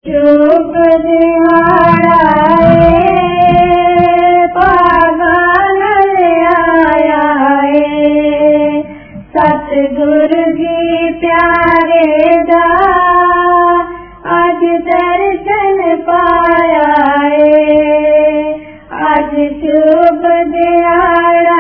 शुभ दिहाड़ा पावन आया है, सतगुरु जी प्यारे दा अज दर्शन पाया है। अज शुभ दिहाड़ा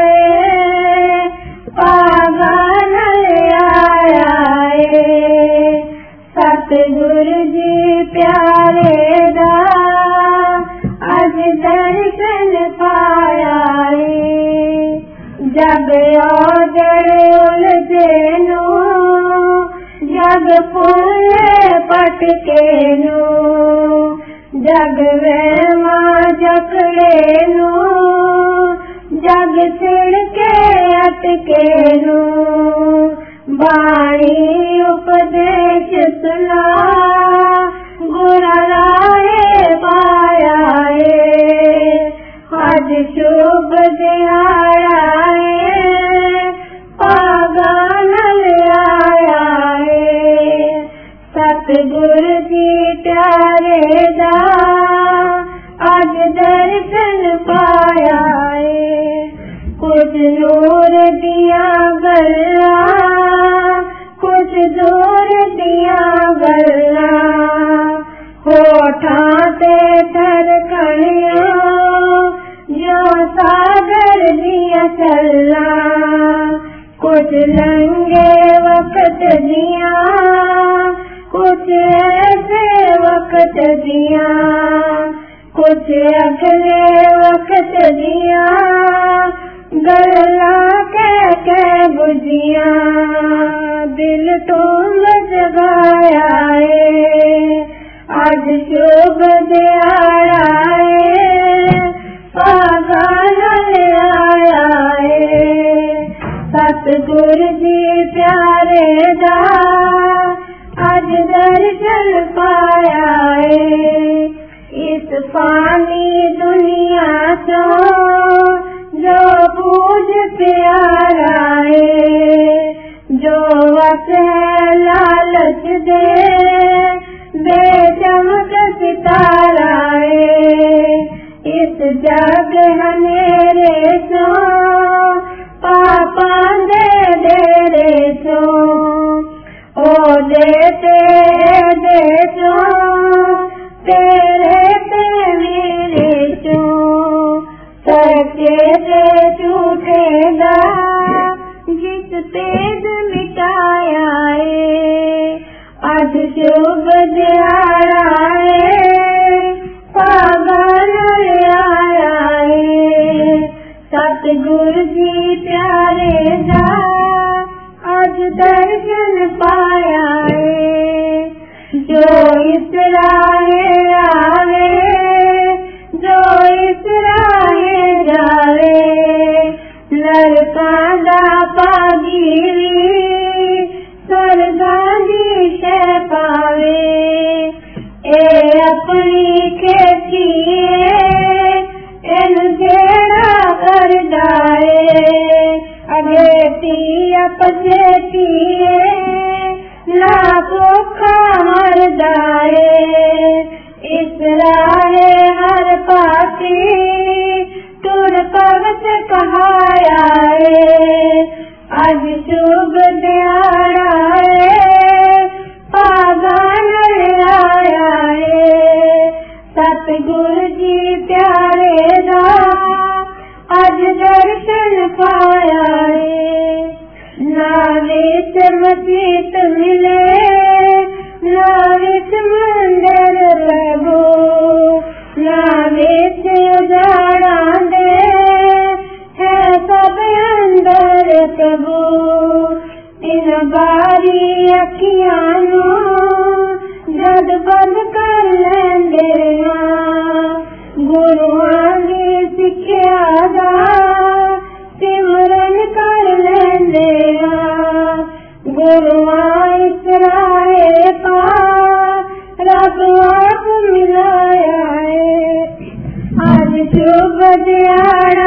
पावन आया है, सतगुरु जी प्यारे दा अज दर्शन पाया है। जग ओजड़ उलझे नू, जग फूले पटके नू, जग वहमा जकड़े नू, जग छिड़के अटके नू, बाणी उपदेश सुना गुरा राहे पाया है। अज शुभ दिहाड़ा पावन आया है, सतगुरु जी प्यारे दा अज दर्शन पाया है। कुछ नूर दिया गल्ला, कुछ दूर दिया गल्ला, होठां ते ठरकणिया जो सागर दिया चला। कुछ लंघे वक्त दिया, कुछ ऐसे वक्त दिया, कुछ अगले वक्त दिया, गल्ला के बुझिया दिल तुम जगाया है। आज शुभ दिहाड़ा पावन आया है, सतगुरु जी प्यारे दा अज दर्शन पाया है। इस फानी दुनिया तो जो पूज प्यारा है, जो वस है लालच दे बेचमक सितारा है। इस जग हनेरे सो पापा दे सो, ओ देते दे सो तेरे ते मेरे सो, सच्चे से झूठे दा जिस तेज मिटाया है। अज शुभ दिहाड़ा पावन आया है, सतगुरु जी प्यारे दा अज दर्शन पाया है। जो इस राहे आवे, जो इस राहे जावे, लड़का दा पागीरी स्वर्गा दी शै पावे। ए अपनी खेती इन जेड़ा करदा है, अगेती अपजेती ना भुखा मरदा है। इस राहे हर पासी तुर भगत कहाया है। अज शुभ दिहाड़ा पावन आया है, सतगुरु जी प्यारे दा अज दर्शन पाया है। ना विच मसीत मिले, ना विच मंदिर प्रभु, ना विच उजाड़ा दे है सब अंदर प्रभु। इन बारी अखियां नू जद बंद कर लेंदे गुरुआं दी सिक्ख्या दा सिमरन कर लेंदे। गुरुआं इस राहे पा रब आप मिलाया है। आज शुभ दिहाड़ा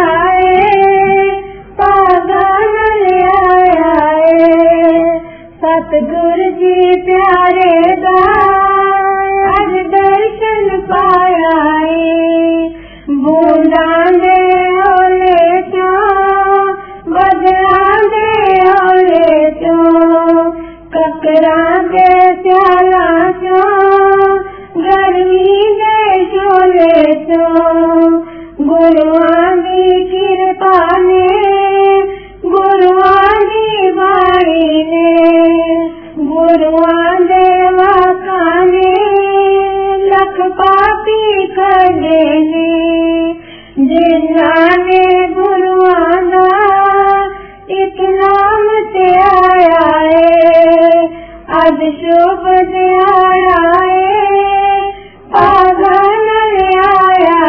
पावन आया है, सतगुरु जी प्यारे दा अज पाया बूंदा दे ओले चो बदला दे ओले चो ककरा दे स्याला चो गर्मी दे शोले चो गुरुआं दी किरपा ने गुरुआं दी बाणी ने गुरुआं दे वाकां ने लख पापी कढे ने जिन्हां ने गुरुआं दा इक नाम ते आया अज शुभ दिहाड़ा पागल आया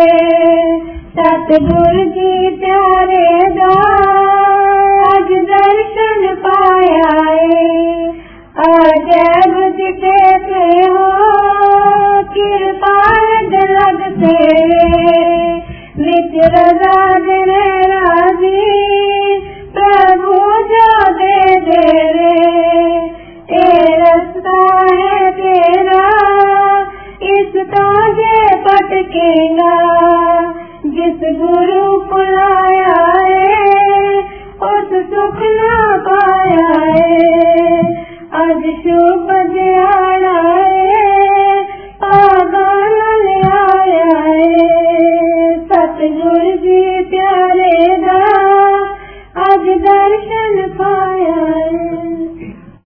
सतगुर जी प्यारे दा अज दर्शन पाया अजैब दिखे थे हो कृपाल लगते विच रजा दिन राजी प्रभु जो दे रे ए रास्ता है तेरा इस तो जे भटकेगा जिस गुरु बुलाया उस सुख ना पाया अज शुभ दिहाड़ा